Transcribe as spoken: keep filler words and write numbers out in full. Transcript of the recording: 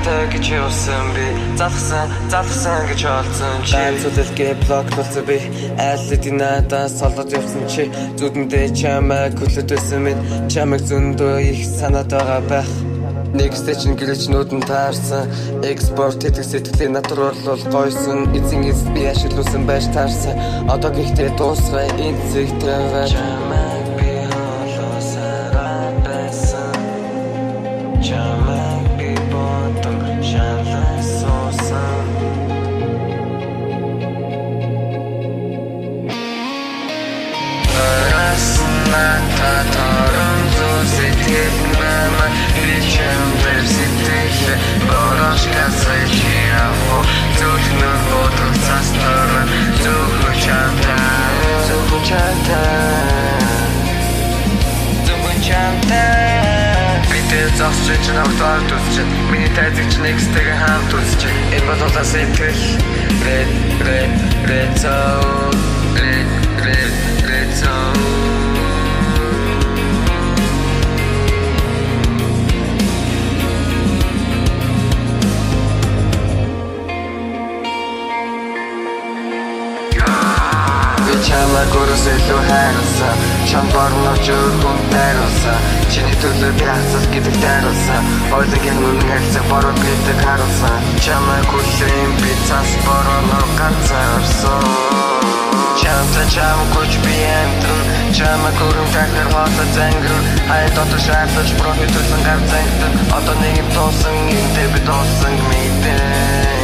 чамтай гэж явсан би залхсан залхсан гэж олсон чи Байцуулалгээ блоклуулсан би айлдын надаас солоод явсан чи зүудэндээ чамайг хүлээд байсан мэд чамайг зөндөө их санаад байгаа байх Нэгстэй чинь гэрэлчнүүд нь таарсан Экспорт хийдэг сэтгэлийн натур бол гойсон Эзэн эз би ашиглуулсан байж таарсан Одоо гэхдээ дуусгай энэ зэгтээ Чамайг би холоосараа байсан Чамайг би бодом шалай суусан Рассна та торон зүү сэтгэл намайг Бичэмдэр сэтгэл бороош гасай чи авах Зүлхнөр бодох цастаран Зүхөн чамтай Зүхөн чамтай Зүхөн чамтай Бидээ зогсож чинь автоарт үзчин Миний тайзагч нэгстэйгээ хамт үзчин Энэ бодолаа сэтгэл Red, red, red zone Red, red, red zone Чамайг өрөөс илүү хайрласан Чам борнооч өргөн дайруулсан Чиний төлөө би хасас гэдэг дайруулсан Ойлогийн мөн хэлцэг бороо бидэг харуулсан Чамайг хүлээн би цас борооноо ганцаарсан Чамтай чам гуч би амтран Чамайг өргөн тахнар хоолой зангиран Хайд одоо шаардаж профи төлөн гар зангитан Одоо нэг юм туусан энтэй би дуусан мэдэн